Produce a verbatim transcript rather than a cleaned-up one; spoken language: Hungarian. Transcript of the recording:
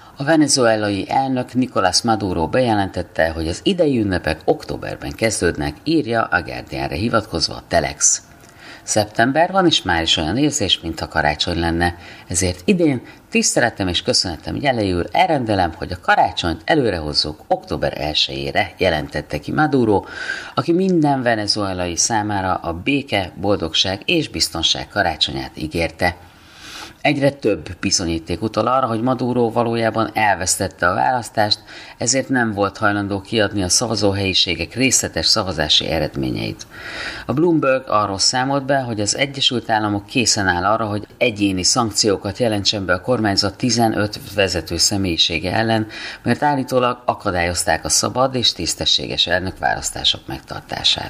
A venezuelai elnök Nicolás Maduro bejelentette, hogy az idei ünnepek októberben kezdődnek, írja a Guardianre hivatkozva a Telex. Szeptember van, és már is olyan érzés, mintha karácsony lenne, ezért idén tiszteletem és köszönetem jeleiül elrendelem, hogy a karácsonyt előrehozzuk október elsejére, jelentette ki Maduro, aki minden venezuelai számára a béke, boldogság és biztonság karácsonyát ígérte. Egyre több bizonyíték utal arra, hogy Maduro valójában elvesztette a választást, ezért nem volt hajlandó kiadni a szavazóhelyiségek részletes szavazási eredményeit. A Bloomberg arról számolt be, hogy az Egyesült Államok készen áll arra, hogy egyéni szankciókat jelentsen be a kormányzat tizenöt vezető személyisége ellen, mert állítólag akadályozták a szabad és tisztességes elnökválasztások megtartását.